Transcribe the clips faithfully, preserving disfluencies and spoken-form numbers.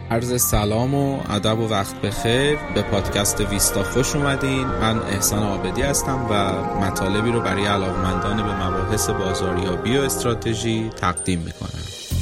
عرض سلام و ادب و وقت بخیر. به پادکست ویستا خوش اومدین. من احسان عابدی هستم و مطالبی رو برای علاقه‌مندان به مباحث بازاریابی و استراتژی تقدیم میکنم.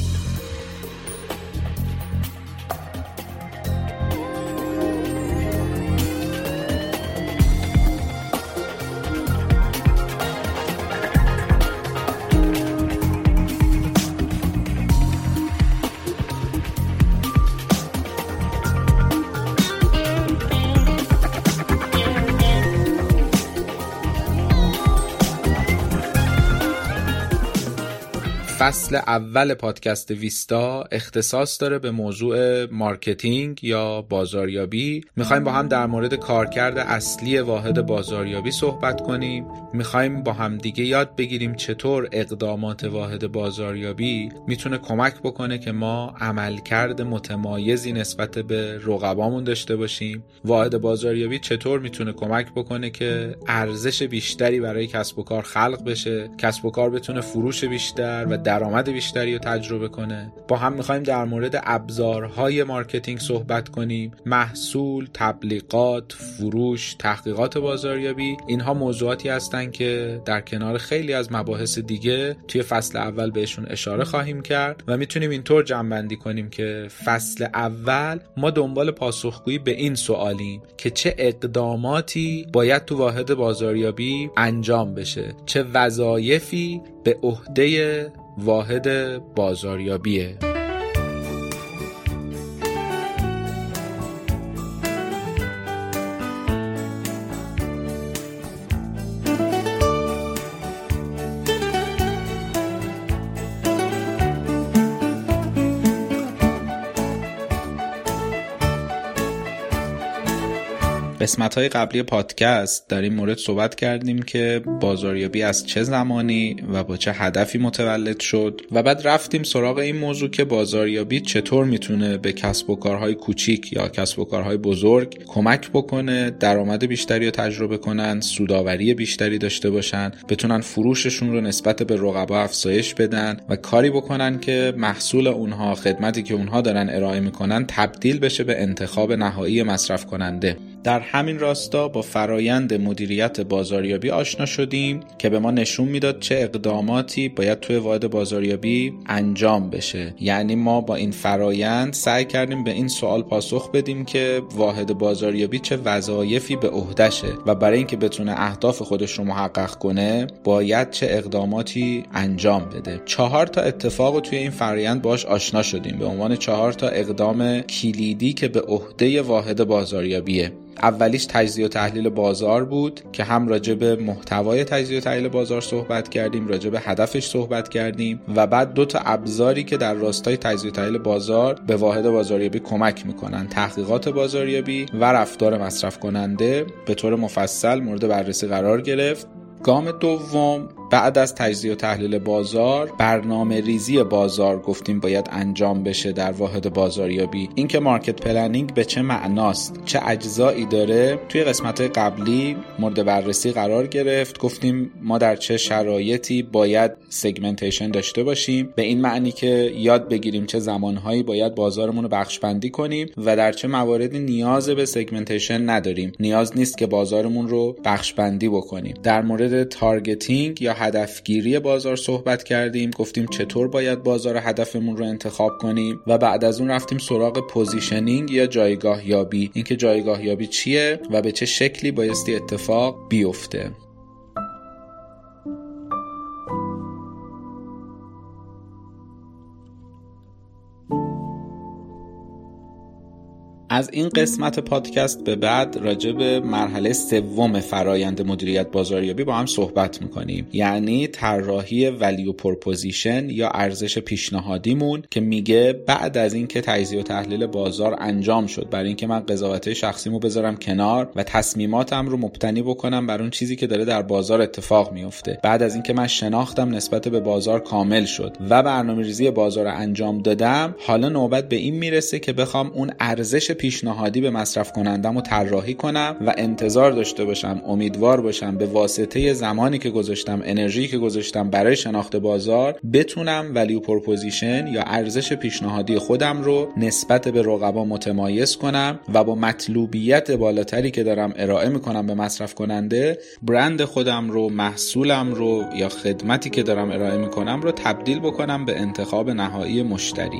فصل اول پادکست ویستا اختصاص داره به موضوع مارکتینگ یا بازاریابی. میخوایم با هم در مورد کارکرد اصلی واحد بازاریابی صحبت کنیم. میخوایم با هم دیگه یاد بگیریم چطور اقدامات واحد بازاریابی میتونه کمک بکنه که ما عملکرد متمایزی نسبت به رقبامون داشته باشیم. واحد بازاریابی چطور میتونه کمک بکنه که ارزش بیشتری برای کسب و کار خلق بشه، کسب و کار بتونه فروش بیشتر و درآمد بیشتری رو تجربه کنه. با هم می‌خوایم در مورد ابزارهای مارکتینگ صحبت کنیم، محصول، تبلیغات، فروش، تحقیقات بازاریابی. اینها موضوعاتی هستن که در کنار خیلی از مباحث دیگه توی فصل اول بهشون اشاره خواهیم کرد و میتونیم اینطور جمع‌بندی کنیم که فصل اول ما دنبال پاسخگویی به این سوالیم که چه اقداماتی باید تو واحد بازاریابی انجام بشه، چه وظایفی به عهده واحد بازاریابیه. قسمت‌های قبلی پادکست در این مورد صحبت کردیم که بازاریابی از چه زمانی و با چه هدفی متولد شد و بعد رفتیم سراغ این موضوع که بازاریابی چطور میتونه به کسب و کارهای کوچیک یا کسب و کارهای بزرگ کمک بکنه درآمد بیشتری رو تجربه کنن، سودآوری بیشتری داشته باشن، بتونن فروششون رو نسبت به رقبا افزایش بدن و کاری بکنن که محصول اونها، خدمتی که اونها دارن ارائه میکنن تبدیل بشه به انتخاب نهایی مصرف کننده. در همین راستا با فرایند مدیریت بازاریابی آشنا شدیم که به ما نشون میداد چه اقداماتی باید توی واحد بازاریابی انجام بشه. یعنی ما با این فرایند سعی کردیم به این سوال پاسخ بدیم که واحد بازاریابی چه وظایفی به عهده‌شه و برای اینکه بتونه اهداف خودش رو محقق کنه باید چه اقداماتی انجام بده. چهار تا اتفاق توی این فرایند باش آشنا شدیم به عنوان چهار تا اقدام کلیدی که به عهده واحد بازاریابیه. اولیش تجزیه و تحلیل بازار بود که هم راجع به محتوای تجزیه و تحلیل بازار صحبت کردیم، راجع به هدفش صحبت کردیم و بعد دو تا ابزاری که در راستای تجزیه و تحلیل بازار به واحد بازاریابی کمک میکنن، تحقیقات بازاریابی و رفتار مصرف کننده، به طور مفصل مورد بررسی قرار گرفت. گام دوم بعد از تجزیه و تحلیل بازار، برنامه ریزی بازار گفتیم باید انجام بشه در واحد بازاریابی. این که مارکت پلنینگ به چه معناست، چه اجزایی داره، توی قسمت‌های قبلی مورد بررسی قرار گرفت. گفتیم ما در چه شرایطی باید سگمنتیشن داشته باشیم، به این معنی که یاد بگیریم چه زمانهایی باید بازارمون رو بخش بندی کنیم و در چه مواردی نیاز به سگمنتیشن نداریم، نیاز نیست که بازارمون رو بخش بندی بکنیم. در مورد تارگتینگ یا هدفگیری بازار صحبت کردیم، گفتیم چطور باید بازار هدفمون رو انتخاب کنیم و بعد از اون رفتیم سراغ پوزیشنینگ یا جایگاه یابی. اینکه جایگاه یابی چیه و به چه شکلی بایستی اتفاق بیفته. از این قسمت پادکست به بعد راجع به مرحله سوم فرایند مدیریت بازاریابی با هم صحبت میکنیم، یعنی طراحی ولیو پروپوزیشن یا ارزش پیشنهادیمون که میگه بعد از این که تجزیه و تحلیل بازار انجام شد، برای اینکه من قضاوت شخصیمو بذارم کنار و تصمیماتم رو مبتنی بکنم بر اون چیزی که داره در بازار اتفاق میفته، بعد از اینکه من شناختم نسبت به بازار کامل شد و برنامه‌ریزی بازار انجام دادم، حالا نوبت به این میرسه که بخوام اون ارزش پیشنهادی به مصرف کنندم رو طراحی کنم و انتظار داشته باشم، امیدوار باشم به واسطه زمانی که گذاشتم، انرژی که گذاشتم برای شناخت بازار، بتونم ولیو پروپوزیشن یا ارزش پیشنهادی خودم رو نسبت به رقبا متمایز کنم و با مطلوبیت بالاتری که دارم ارائه میکنم به مصرف کننده، برند خودم رو، محصولم رو یا خدمتی که دارم ارائه میکنم رو تبدیل بکنم به انتخاب نهایی مشتری.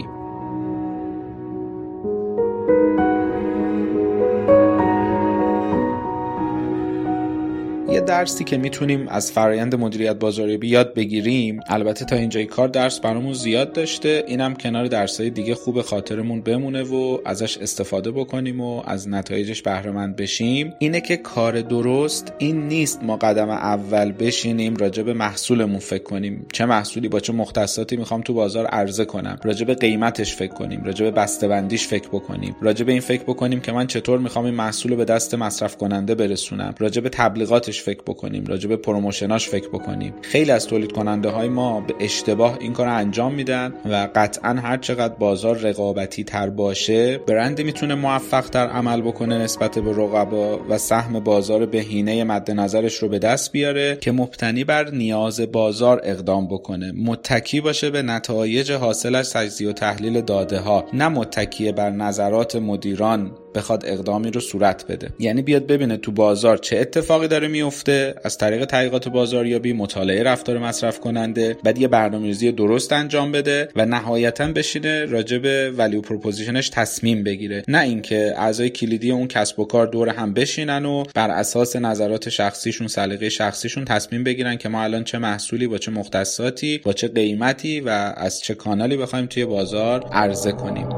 یه درسی که میتونیم از فرآیند مدیریت بازاریابی یاد بگیریم، البته تا اینجای کار درس برامون زیاد داشته، اینم کنار درسای دیگه خوب خاطرمون بمونه و ازش استفاده بکنیم و از نتایجش بهره مند بشیم، اینه که کار درست این نیست ما قدم اول بشینیم راجع به محصولمون فکر کنیم، چه محصولی با چه مختصاتی میخوام تو بازار عرضه کنم، راجع به قیمتش فکر کنیم، راجع به بسته‌بندیش فکر بکنیم، راجع به این فکر بکنیم که من چطور میخوام این محصول رو به دست مصرف کننده برسونم، راجع به تبلیغاتش فکر بکنیم، راجع به پروموشناش فکر بکنیم. خیلی از تولید کننده های ما به اشتباه این کار انجام میدن و قطعا هر چقدر بازار رقابتی تر باشه، برندی میتونه موفق تر عمل بکنه نسبت به رقبا و سهم بازار بهینه مد نظرش رو به دست بیاره که مبتنی بر نیاز بازار اقدام بکنه، متکی باشه به نتایج حاصل از تجزیه و تحلیل داده ها، نه متکی بر نظرات مدیران بخواد اقدامی رو صورت بده. یعنی بیاد ببینه تو بازار چه اتفاقی داره میفته، از طریق تحقیقات بازاریابی، مطالعه رفتار مصرف کننده، بعد یه برنامه‌ریزی درست انجام بده و نهایتاً بشینه راجع به ولیو پروپوزیشنش تصمیم بگیره، نه اینکه اعضای کلیدی اون کسب و کار دور هم بشینن و بر اساس نظرات شخصیشون، سلیقه شخصیشون تصمیم بگیرن که ما الان چه محصولی با چه مختصاتی، با چه قیمتی و از چه کانالی بخوایم توی بازار عرضه کنیم.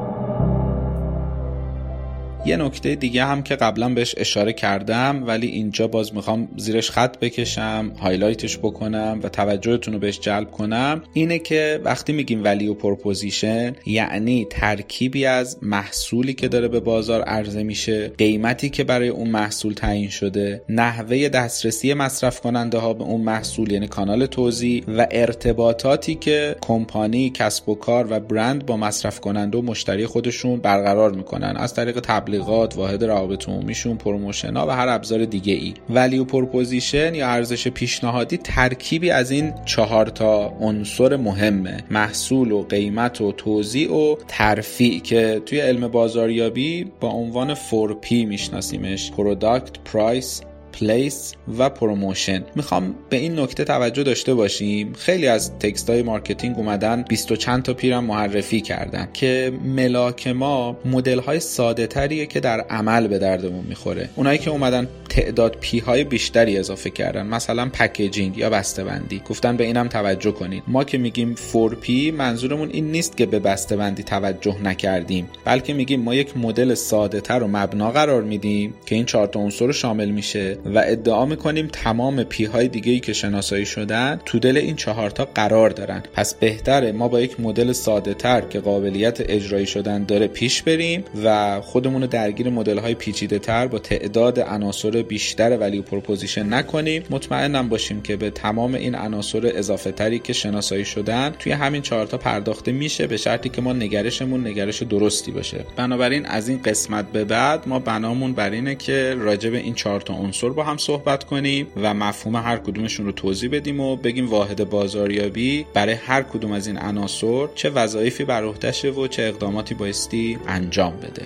یه نکته دیگه هم که قبلا بهش اشاره کردم ولی اینجا باز میخوام زیرش خط بکشم، هایلایتش بکنم و توجهتون رو بهش جلب کنم، اینه که وقتی میگیم ولیو پروپوزیشن یعنی ترکیبی از محصولی که داره به بازار عرضه میشه، قیمتی که برای اون محصول تعیین شده، نحوه دسترسی مصرف کننده ها به اون محصول یعنی کانال توزیع و ارتباطاتی که کمپانی، کسب و کار و برند با مصرف کننده و مشتری خودشون برقرار میکنن از طریق تبلیغات، واحد روابط عمومیشون، پروموشن‌ها و هر ابزار دیگه ای. ولیو پروپوزیشن یا ارزش پیشنهادی ترکیبی از این چهار تا عنصر مهمه: محصول و قیمت و توزیع و ترفیع که توی علم بازاریابی با عنوان فور پی میشناسیمش: پروداکت، پرایس، پلیس و پروموشن. میخوام به این نکته توجه داشته باشیم، خیلی از تکست های مارکتینگ اومدن بیست و چند تا پیرم معرفی کردن که ملاک ما مدل های ساده تریه که در عمل به دردمون میخوره. اونایی که اومدن تعداد پی های بیشتری اضافه کردن، مثلا پکیجینگ یا بسته‌بندی، گفتن به اینم توجه کنید. ما که میگیم فور پی منظورمون این نیست که به بسته‌بندی توجه نکردیم، بلکه میگیم ما یک مدل ساده تر و مبنا قرار میدیم که این چهار تا عنصر شامل میشه و ادعا میکنیم تمام پی های دیگه‌ای که شناسایی شدن تو دل این چهار تا قرار دارن. پس بهتره ما با یک مدل ساده تر که قابلیت اجرایی شدن داره پیش بریم و خودمون رو درگیر مدل های پیچیده تر با تعداد عناصر بیشتر ولیو پروپوزیشن نکنیم. مطمئنم باشیم که به تمام این عناصر اضافه تری که شناسایی شدن توی همین چهار تا پرداخته میشه، به شرطی که ما نگرشمون نگرش درستی باشه. بنابراین از این قسمت به بعد ما بنامون بر اینه که راجع به این چهار تا عنصر با هم صحبت کنیم و مفهوم هر کدومشون رو توضیح بدیم و بگیم واحد بازاریابی برای هر کدوم از این عناصر چه وظایفی بر عهده‌شه و چه اقداماتی بایستی انجام بده.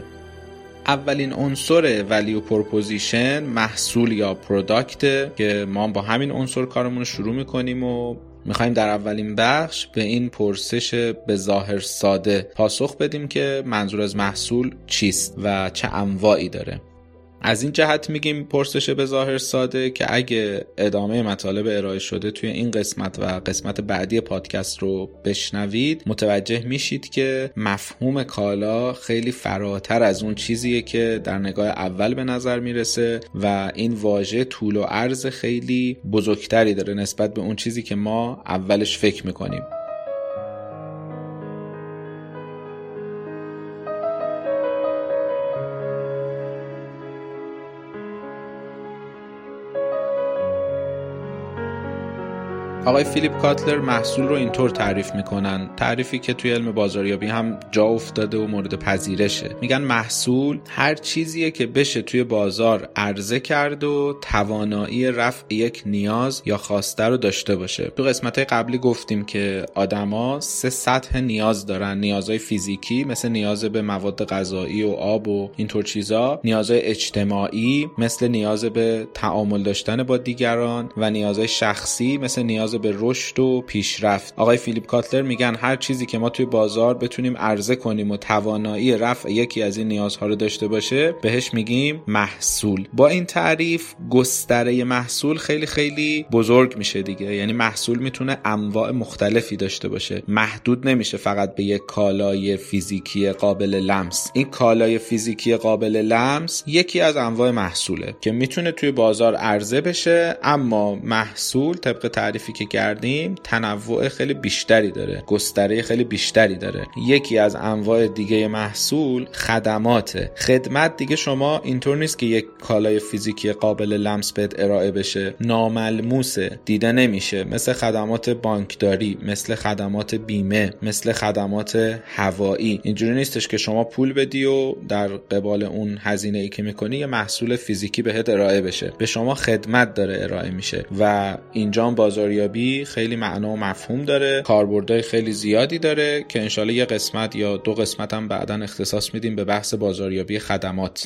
اولین عنصر ولیو پروپوزیشن محصول یا پروداکت که ما با همین عنصر کارمون رو شروع میکنیم و میخوایم در اولین بخش به این پرسش به ظاهر ساده پاسخ بدیم که منظور از محصول چیست و چه انواعی داره. از این جهت میگیم پرسش به ظاهر ساده که اگه ادامه مطالب ارائه شده توی این قسمت و قسمت بعدی پادکست رو بشنوید متوجه میشید که مفهوم کالا خیلی فراتر از اون چیزیه که در نگاه اول به نظر میرسه و این واژه طول و عرض خیلی بزرگتری داره نسبت به اون چیزی که ما اولش فکر میکنیم. آقای فیلیپ کاتلر محصول رو اینطور تعریف میکنن، تعریفی که توی علم بازاریابی هم جا افتاده و مورد پذیرشه. میگن محصول هر چیزیه که بشه توی بازار عرضه کرد و توانایی رفع یک نیاز یا خواسته رو داشته باشه. تو قسمت‌های قبلی گفتیم که آدما سه سطح نیاز دارن: نیازهای فیزیکی مثل نیاز به مواد غذایی و آب و اینطور چیزا، نیازهای اجتماعی مثل نیاز به تعامل داشتن با دیگران و نیازهای شخصی مثل نیاز به رشد و پیشرفت. آقای فیلیپ کاتلر میگن هر چیزی که ما توی بازار بتونیم عرضه کنیم و توانایی رفع یکی از این نیازها رو داشته باشه بهش میگیم محصول. با این تعریف گستره محصول خیلی خیلی بزرگ میشه دیگه، یعنی محصول میتونه انواع مختلفی داشته باشه، محدود نمیشه فقط به یک کالای فیزیکی قابل لمس. این کالای فیزیکی قابل لمس یکی از انواع محصوله که میتونه توی بازار عرضه بشه، اما محصول طبق تعریفی که کردیم تنوع خیلی بیشتری داره، گستره خیلی بیشتری داره. یکی از انواع دیگه محصول خدماته. خدمت دیگه شما اینطور نیست که یک کالای فیزیکی قابل لمس بهت ارائه بشه، ناملموسه، دیده نمیشه، مثل خدمات بانکداری، مثل خدمات بیمه، مثل خدمات هوایی. اینجوری نیستش که شما پول بدی و در قبال اون هزینه ای که میکنی یه محصول فیزیکی بهت ارائه بشه، به شما خدمت داره ارائه میشه و اینجا بازاریابی خیلی معنا و مفهوم داره، کاربردهای خیلی زیادی داره که انشالله یه قسمت یا دو قسمت هم بعداً اختصاص میدیم به بحث بازاریابی خدمات.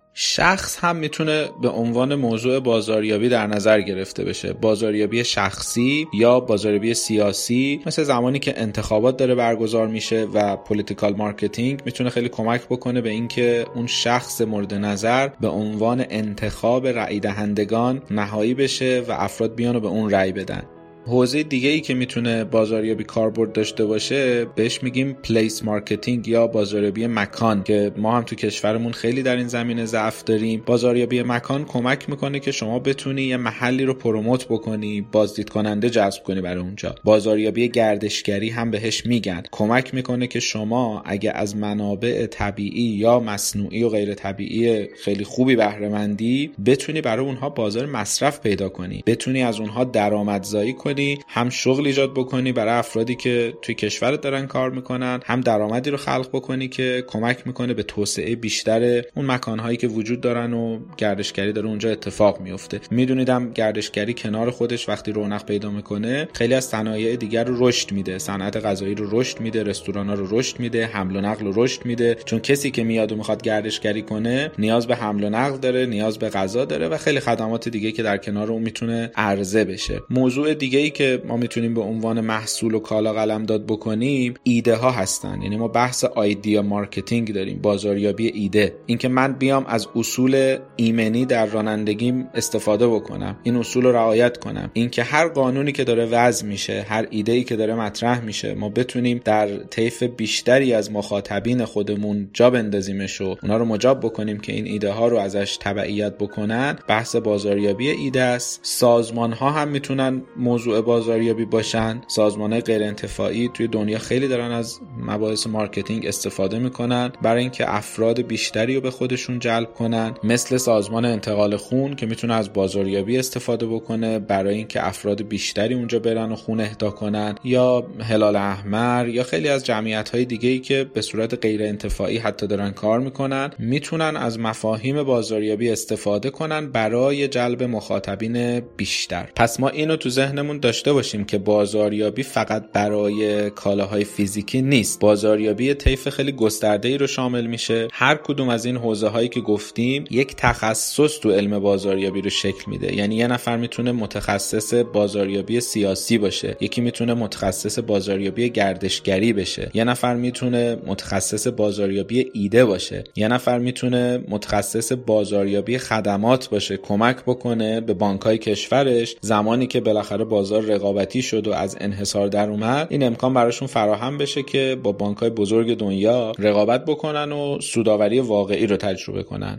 شخص هم میتونه به عنوان موضوع بازاریابی در نظر گرفته بشه. بازاریابی شخصی یا بازاریابی سیاسی، مثل زمانی که انتخابات داره برگزار میشه و پولیتیکال مارکتینگ میتونه خیلی کمک بکنه به اینکه اون شخص مورد نظر به عنوان انتخاب رأی دهندگان نهایی بشه و افراد بیان و به اون رأی بدن. حوزه دیگه ای که میتونه بازاریابی کاربرد داشته باشه بهش میگیم پلیس مارکتینگ یا بازاریابی مکان، که ما هم تو کشورمون خیلی در این زمینه ضعف داریم. بازاریابی مکان کمک میکنه که شما بتونی یه محلی رو پروموت بکنی، بازدید کننده جذب کنی برای اونجا. بازاریابی گردشگری هم بهش میگن، کمک میکنه که شما اگه از منابع طبیعی یا مصنوعی و غیر طبیعی خیلی خوبی بهره مندی، بتونی برای اونها بازار مصرف پیدا کنی، بتونی از اونها درآمدزایی کنی، هم شغل ایجاد بکنی برای افرادی که توی کشورت دارن کار میکنن، هم درآمدی رو خلق بکنی که کمک میکنه به توسعه بیشتر اون مکانهایی که وجود دارن و گردشگری داره اونجا اتفاق میفته. میدونیدم گردشگری کنار خودش وقتی رونق پیدا میکنه خیلی از صنایع دیگر رو رشد میده، صنعت غذایی رو رشد میده، رستورانا رو رشد میده، حمل و نقل رو رشد میده، چون کسی که میاد و میخواد گردشگری کنه نیاز به حمل و نقل داره، نیاز به غذا داره و خیلی خدمات دیگه که در کنار اون میتونه عرضه بشه. موضوع دیگه ای که ما میتونیم به عنوان محصول و کالا قلمداد بکنیم ایده ها هستن. یعنی ما بحث ایده مارکتینگ داریم، بازاریابی ایده، اینکه من بیام از اصول ایمنی در رانندگیم استفاده بکنم، این اصول رو رعایت کنم، اینکه هر قانونی که داره وضع میشه، هر ایده‌ای که داره مطرح میشه، ما بتونیم در طیف بیشتری از مخاطبین خودمون جا بندازیمش و اونا رو مجاب بکنیم که این ایده ها رو ازش تبعیت بکنن. بحث بازاریابی ایده است. سازمان ها هم میتونن موضوع بازاریابی باشن. سازمان‌های غیر انتفاعی توی دنیا خیلی دارن از مباحث مارکتینگ استفاده میکنن برای اینکه افراد بیشتری رو به خودشون جلب کنن، مثل سازمان انتقال خون که میتونه از بازاریابی استفاده بکنه برای اینکه افراد بیشتری اونجا برن و خون اهدا کنن، یا هلال احمر یا خیلی از جمعیت‌های دیگه‌ای که به صورت غیر انتفاعی حتی دارن کار میکنن، میتونن از مفاهیم بازاریابی استفاده کنن برای جلب مخاطبین بیشتر. پس ما اینو تو ذهنمون داشته باشیم که بازاریابی فقط برای کالاهای فیزیکی نیست. بازاریابی طیف خیلی گسترده‌ای رو شامل میشه. هر کدوم از این حوزه‌هایی که گفتیم یک تخصص تو علم بازاریابی رو شکل میده. یعنی یه نفر میتونه متخصص بازاریابی سیاسی باشه، یکی میتونه متخصص بازاریابی گردشگری بشه، یه نفر میتونه متخصص بازاریابی ایده باشه، یه نفر میتونه متخصص بازاریابی خدمات باشه، کمک بکنه به بانک‌های کشورش زمانی که بالاخره بازار رقابتی شد و از انحصار در اومد، این امکان براشون فراهم بشه که با بانک‌های بزرگ دنیا رقابت بکنن و سودآوری واقعی رو تجربه کنن.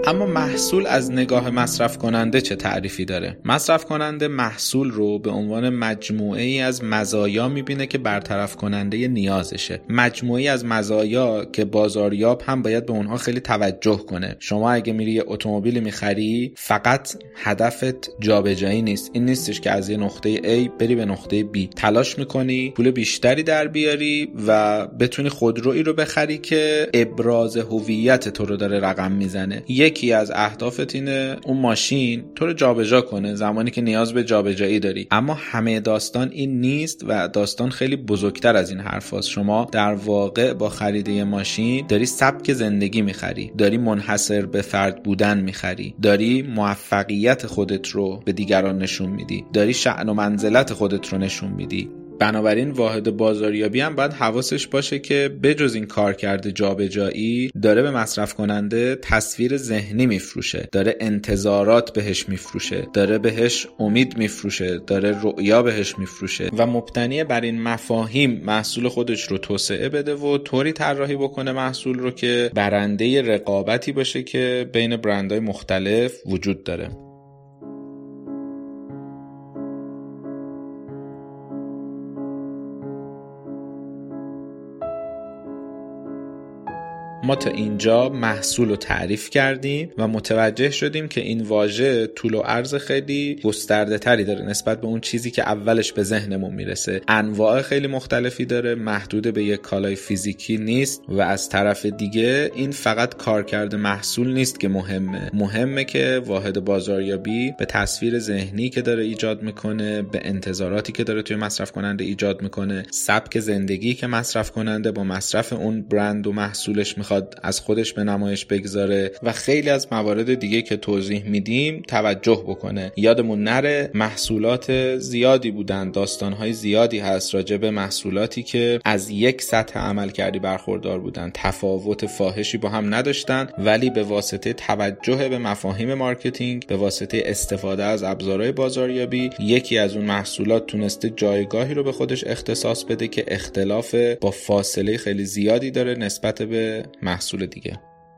اما محصول از نگاه مصرف کننده چه تعریفی داره؟ مصرف کننده محصول رو به عنوان مجموعه ای از مزایا میبینه که برطرف کننده نیازشه. مجموعه ای از مزایا که بازاریاب هم باید به اونها خیلی توجه کنه. شما اگه میری یه اتومبیلی میخری، فقط هدفت جابجایی نیست. این نیستش که از یه نقطه A بری به نقطه B. تلاش میکنی پول بیشتری در بیاری و بتونی خودرویی رو بخری که ابراز هویت تو رو داره رقم میزنه. یکی از اهدافت اینه اون ماشین تو رو جابجا کنه زمانی که نیاز به جابجایی داری. اما همه داستان این نیست و داستان خیلی بزرگتر از این حرف هست. شما در واقع با خرید یه ماشین داری سبک زندگی میخری، داری منحصر به فرد بودن میخری، داری موفقیت خودت رو به دیگران نشون میدی، داری شأن و منزلت خودت رو نشون میدی. بنابراین واحد بازاریابی هم باید حواسش باشه که بجز این کارکرد جابجایی داره به مصرف کننده تصویر ذهنی میفروشه، داره انتظارات بهش میفروشه، داره بهش امید میفروشه، داره رؤیا بهش میفروشه و مبتنی بر این مفاهیم محصول خودش رو توسعه بده و طوری طراحی بکنه محصول رو که برنده رقابتی باشه که بین برندهای مختلف وجود داره. ما تا اینجا محصول رو تعریف کردیم و متوجه شدیم که این واژه طول و عرض خیلی گسترده تری داره نسبت به اون چیزی که اولش به ذهنمون میرسه. انواع خیلی مختلفی داره، محدود به یک کالای فیزیکی نیست و از طرف دیگه این فقط کارکرد محصول نیست که مهمه. مهمه که واحد بازاریابی به تصویر ذهنی که داره ایجاد میکنه، به انتظاراتی که داره توی مصرف کننده ایجاد میکنه، سبک زندگی که مصرف کننده با مصرف اون برند و محصولش میخواد از خودش به نمایش بگذاره و خیلی از موارد دیگه که توضیح میدیم توجه بکنه. یادمون نره محصولات زیادی بودن، داستانهای زیادی هست راجع به محصولاتی که از یک سطح عملکردی برخوردار بودن، تفاوت فاحشی با هم نداشتن، ولی به واسطه توجه به مفاهیم مارکتینگ، به واسطه استفاده از ابزارهای بازاریابی، یکی از اون محصولات تونسته جایگاهی رو به خودش اختصاص بده که اختلاف با فاصله خیلی زیادی داره نسبت به محصول دیگه.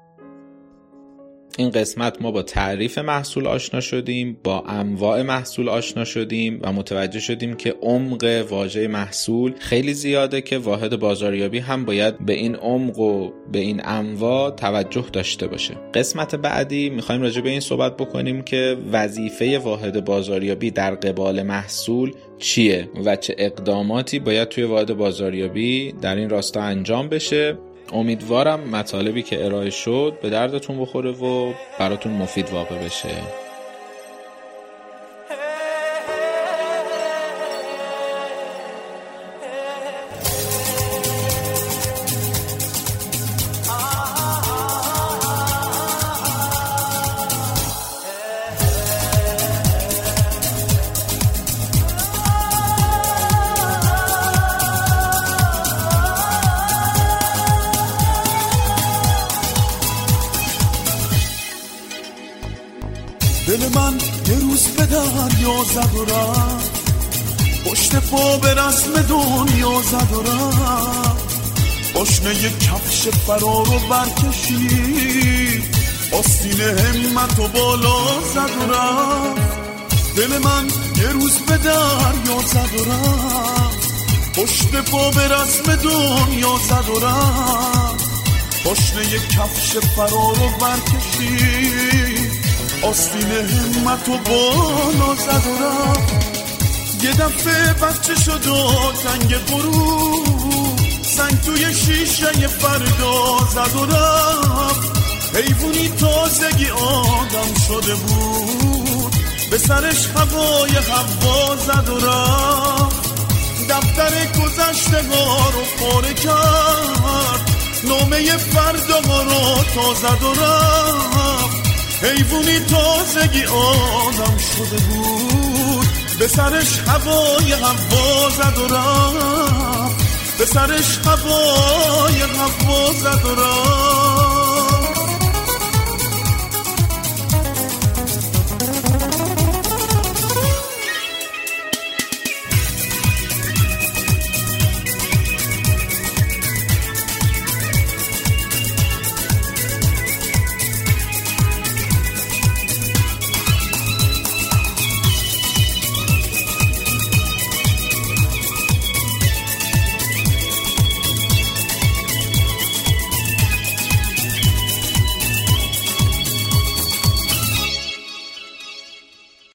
این قسمت ما با تعریف محصول آشنا شدیم، با انواع محصول آشنا شدیم و متوجه شدیم که عمق واژه محصول خیلی زیاده که واحد بازاریابی هم باید به این عمق و به این انواع توجه داشته باشه. قسمت بعدی میخوایم راجع به این صحبت بکنیم که وظیفه واحد بازاریابی در قبال محصول چیه و چه اقداماتی باید توی واحد بازاریابی در این راستا انجام بشه. امیدوارم مطالبی که ارائه شد به دردتون بخوره و براتون مفید واقع بشه. دل من یه روز به دریا زد و رفت، پشت پا به رسم دنیا زد و رفت، پاشنه یه کفش فرار رو برکشید، آستین همت و بالا زد و رفت. دل من یه روز به دریا زد و رفت، پشت پا به رسم دنیا زد و رفت، پاشنه یه کفش فرار رو برکشید، آستین همت و بالا زد و رفت. یه دفعه بچه شد و تنگ غروب، سنگ توی شیشه فردا زد و رفت. حیوانی تازگی آدم شده بود، به سرش هوای هوا زد و رفت. دفتر گذشته ها رو پاره کرد، نامه فردا ها رو تا زد و رفت. حیوانی تازگی آدم شده بود، به سرش هوای هوا زد و رفت، به سرش هوای هوا زد و رفت.